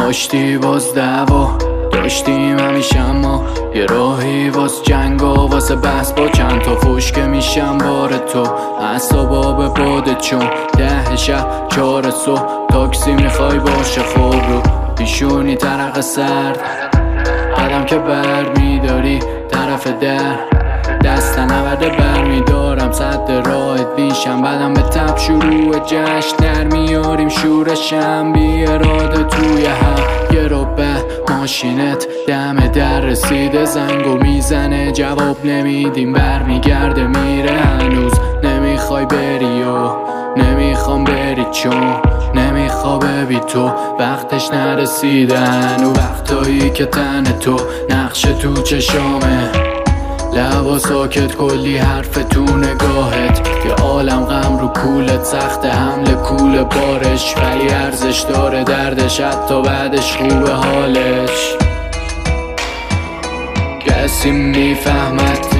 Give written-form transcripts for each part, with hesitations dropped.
داشتی باز دعوا داشتیم همیشه، اما یه راهی واس جنگ و واسه بحث با چند تا فوش که میشم بار تو. اعصابا به باده چون 10 شب 4 صبح تاکسی میخوای باشه خوب رو پیشونی ترق سرد قدم که بر میداری طرف در دست نورده بر میدارم صد راحت بیشم بعدم به تب شروع جشن در میاریم شورشم بی اراده توی هم یه رو به ماشینت دم در رسیده زنگو میزنه جواب نمیدیم بر میگرده میره هنوز نمیخوای بری و نمیخوام بری چون نمیخوابه بی تو وقتش نرسیده هنو وقتایی که تن تو نقش تو چشامه لبا ساکت کلی حرف تو نگاهت که عالم غم رو کولت سخت حمل کول بارش ولی ارزش داره دردش حتی بعدش خوبه حالش کسی میفهمتش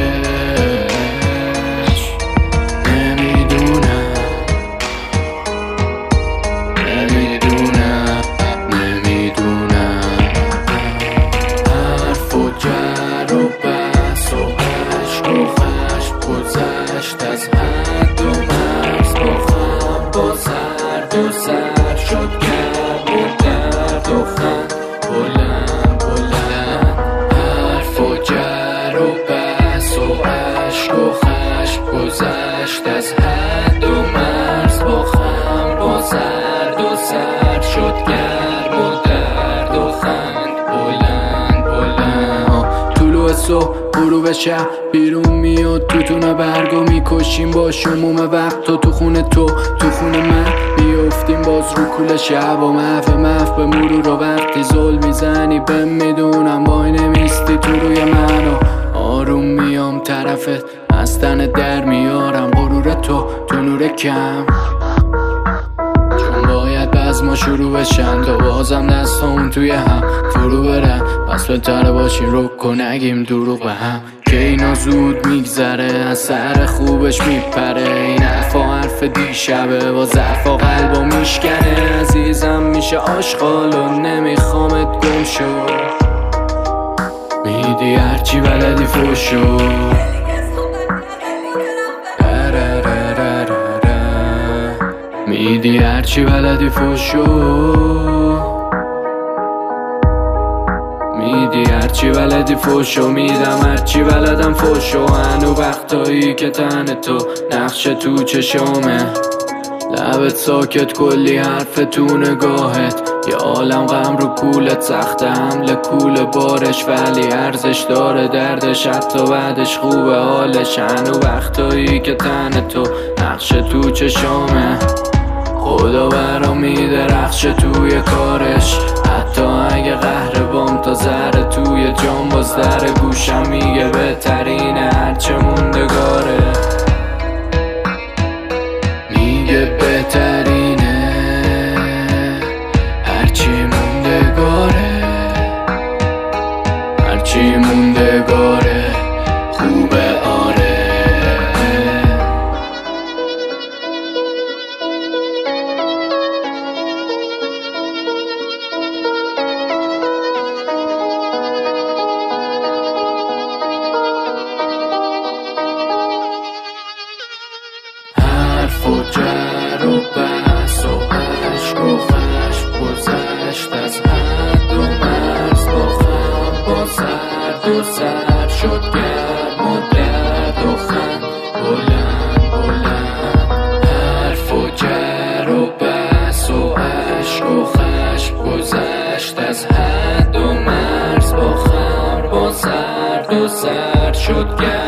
حرف و جر و بحث و عشق و خشم گذشت از حد و مرز با خم با سرد و سر شد گرم و درد و خند بلند بلند حرف و جر و بحث و عشق و خشم گذشت از حد و مرز با خم با سرد و سر شد گرم و درد و خند بلند بلند طلوع صبح غروب شب بیرون میاد توتونه برگو میکشیم با شموم وقت تو خونه تو خونه من بیافتیم باز رو کول شب و محو به مرور و وقتی ظل میزنی بهم میدونم وای نمیستی تو روی من و آروم میام طرفت از تن در میارم غرور تو نور کم چون باید بز ما شروع بشن تا بازم دستامون توی هم فرو برن پس بهتره باشیم رو کن نگیم دروغ به هم که اینا زود میگذره از سر خوبش میپره این حرف دیشبه با ضعفا قلبا میشکنه عزیزم میشه آشغال و نمیخوامت گم شو میدی هرچی بلدی فوشو میدی هرچی بلدی فوشو میدی هرچی بلدی فوشو میدم هرچی بلدم فوشو هنو وقتایی که تن تو نقش تو چشامه لبت ساکت کلی حرف تو نگاهت یه عالم غم رو کولت سخت حمل کول بارش ولی ارزش داره دردش حتی بعدش خوبه حالش هنو وقتایی که تن تو نقش تو چشامه خدا برا میده رخش توی کارش حتی اگه قهر بام تا ذره توی جام باز در گوشم میگه بهترینه هرچه موندگاره میگه بهترینه هرچی موندگاره هرچی موندگاره خوبه آره حرف و جر و بحث و عشق و خشم گذشت از حد و مرز با خم با سرد و سر شد گرم و درد و خند بلند بلند حرف و جر و بحث و عشق و خشم گذشت از حد و مرز با خم با سرد و سر شد گرم